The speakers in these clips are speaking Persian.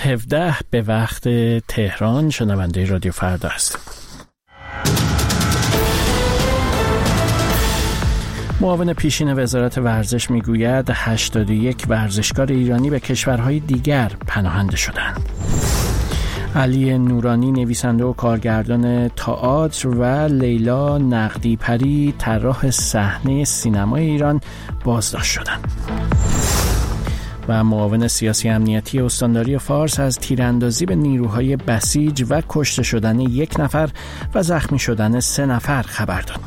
17 به وقت تهران. شنونده رادیو فردا است. معاون پیشین وزارت ورزش میگوید 81 ورزشکار ایرانی به کشورهای دیگر پناهنده شدند. علی نورانی نویسنده و کارگردان تئاتر و لیلا نقدی پری طراح صحنه سینمای ایران بازداشت شدند. و معاون سیاسی امنیتی استانداری فارس از تیراندازی به نیروهای بسیج و کشته شدن 1 نفر و زخمی شدن 3 نفر خبر داد.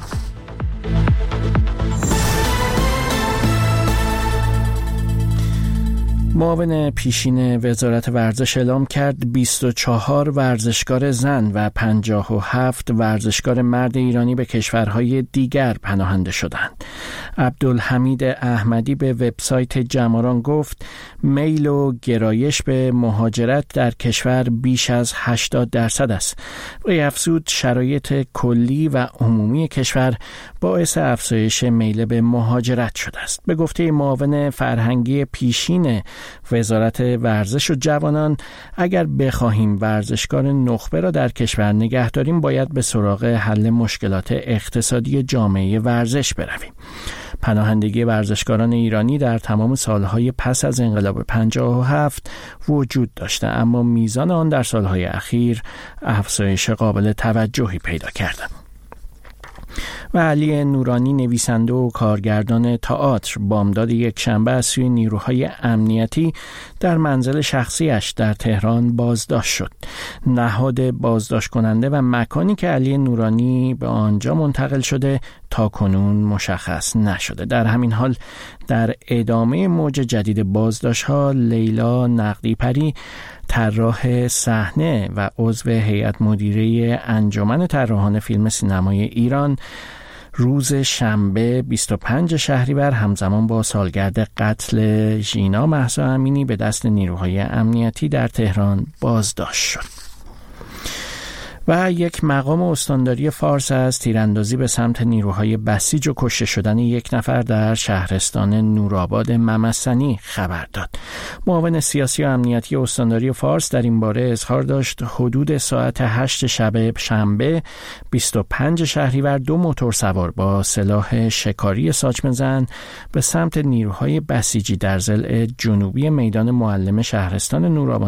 معاون پیشین وزارت ورزش اعلام کرد 24 ورزشکار زن و 57 ورزشکار مرد ایرانی به کشورهای دیگر پناهنده شدند. عبدالحمید احمدی به وبسایت جماران گفت میل و گرایش به مهاجرت در کشور بیش از 80% است. وی افزود شرایط کلی و عمومی کشور باعث افزایش میل به مهاجرت شده است. به گفته معاون فرهنگی پیشین وزارت ورزش و جوانان، اگر بخواهیم ورزشکار نخبه را در کشور نگه داریم باید به سراغ حل مشکلات اقتصادی جامعه ورزش برویم. پناهندگی ورزشکاران ایرانی در تمام سالهای پس از انقلاب 57 وجود داشته، اما میزان آن در سالهای اخیر افزایش قابل توجهی پیدا کرده. و علی نورانی نویسنده و کارگردان تئاتر بامداد یکشنبه از سوی نیروهای امنیتی در منزل شخصیش در تهران بازداشت شد. نهاد بازداشت کننده و مکانی که علی نورانی به آنجا منتقل شده تا کنون مشخص نشده. در همین حال در ادامه موج جدید بازداشت‌ها لیلا نقدی پری طراح صحنه و عضو هیئت مدیره انجمن طراحان فیلم سینمای ایران روز شنبه 25 شهریور همزمان با سالگرد قتل ژینا مهسا امینی به دست نیروهای امنیتی در تهران بازداشت شد. و یک مقام استانداری فارس از تیراندازی به سمت نیروهای بسیج و کشته شدن 1 نفر در شهرستان نورآباد ممسنی خبر داد. معاون سیاسی و امنیتی استانداری فارس در این باره اظهار داشت حدود ساعت 8 شب شنبه 25 شهریور 2 موتورسوار با سلاح شکاری ساچمه‌زن به سمت نیروهای بسیجی در ضلع جنوبی میدان معلم شهرستان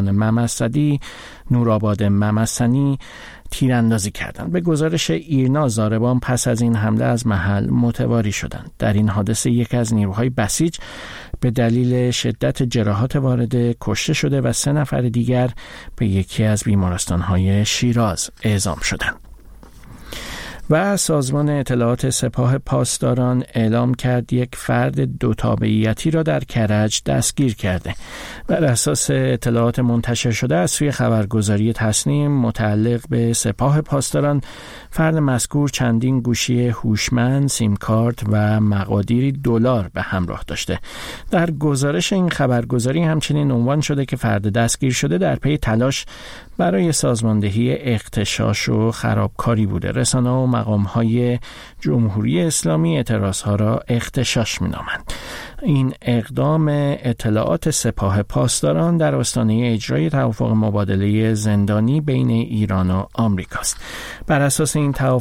نورآباد ممسنی تیراندازی کردند. به گزارش ایرنا ضاربان پس از این حمله از محل متواری شدند. در این حادثه یکی از نیروهای بسیج به دلیل شدت جراحات وارده کشته شده و 3 نفر دیگر به یکی از بیمارستان‌های شیراز اعزام شدند. و سازمان اطلاعات سپاه پاسداران اعلام کرد یک فرد 2 تابعیتی را در کرج دستگیر کرده. بر اساس اطلاعات منتشر شده از سوی خبرگزاری تصنیم متعلق به سپاه پاسداران، فرد مذکور چندین گوشی هوشمند، سیم کارت و مقادیری دلار به همراه داشته. در گزارش این خبرگزاری همچنین عنوان شده که فرد دستگیر شده در پی تلاش برای سازماندهی اغتشاش و خرابکاری بوده. رسانه و مقام‌های جمهوری اسلامی اعتراضها را اغتشاش می‌نامند. این اقدام اطلاعات سپاه پاسداران در آستانه اجرای توافق مبادله زندانی بین ایران و آمریکاست. بر اساس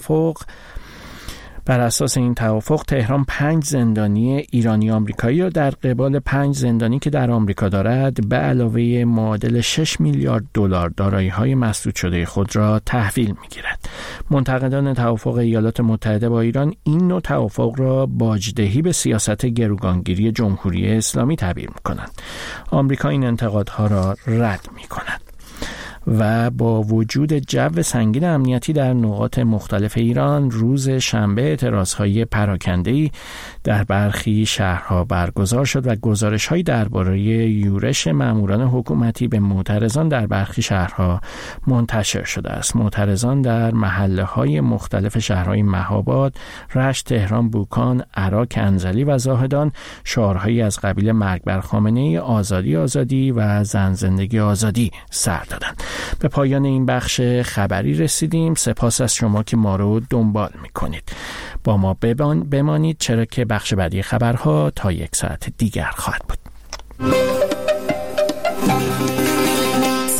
این توافق تهران 5 زندانی ایرانی آمریکایی را در قبال 5 زندانی که در آمریکا دارد به علاوه معادل 6 میلیارد دلار دارایی‌های مسدود شده خود را تحویل می‌گیرد. منتقدان توافق ایالات متحده با ایران این نوع توافق را باجدهی به سیاست گروگانگیری جمهوری اسلامی تعبیر می‌کنند. آمریکا این انتقادها را رد می‌کند. و با وجود جو سنگین امنیتی در نقاط مختلف ایران، روز شنبه اعتراضهای پراکنده‌ای در برخی شهرها برگزار شد و گزارش‌هایی درباره یورش ماموران حکومتی به معترضان در برخی شهرها منتشر شده است. معترضان در محله‌های مختلف شهرهای مهاباد، رشت، تهران، بوکان، عراق، انزلی و زاهدان شعارهایی از قبیل مرگ بر خامنه‌ای، آزادی آزادی و زن زندگی آزادی سر دادند. به پایان این بخش خبری رسیدیم. سپاس از شما که ما رو دنبال میکنید. با ما بمانید، چرا که بخش بعدی خبرها تا 1 ساعت دیگر خواهد بود.